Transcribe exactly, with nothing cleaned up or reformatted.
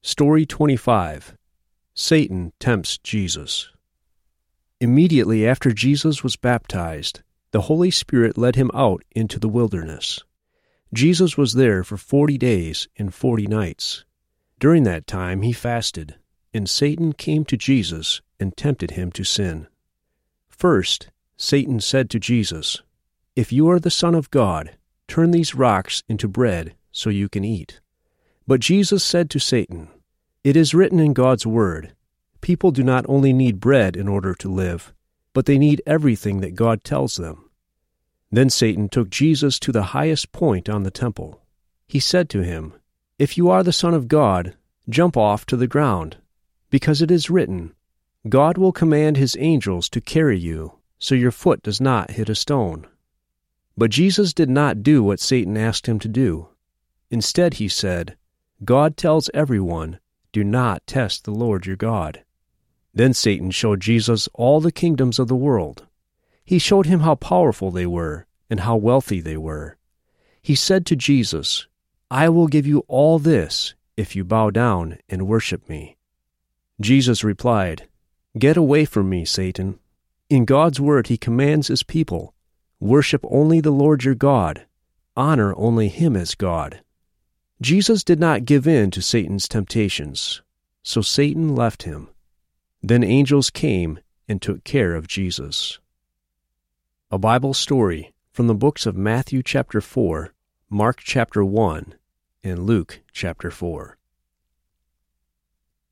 Story twenty-five. Satan Tempts Jesus. Immediately after Jesus was baptized, the Holy Spirit led him out into the wilderness. Jesus was there for forty days and forty nights. During that time he fasted, and Satan came to Jesus and tempted him to sin. First, Satan said to Jesus, "If you are the Son of God, turn these rocks into bread so you can eat." But Jesus said to Satan, "It is written in God's Word, people do not only need bread in order to live, but they need everything that God tells them." Then Satan took Jesus to the highest point on the temple. He said to him, "If you are the Son of God, jump off to the ground, because it is written, 'God will command his angels to carry you, so your foot does not hit a stone.'" But Jesus did not do what Satan asked him to do. Instead he said, "God tells everyone, 'Do not test the Lord your God.'" Then Satan showed Jesus all the kingdoms of the world. He showed him how powerful they were and how wealthy they were. He said to Jesus, "I will give you all this if you bow down and worship me." Jesus replied, "Get away from me, Satan. In God's Word he commands his people, 'Worship only the Lord your God. Honor only him as God.'" Jesus did not give in to Satan's temptations, so Satan left him. Then angels came and took care of Jesus. A Bible story from the books of Matthew chapter four, Mark chapter one, and Luke chapter four.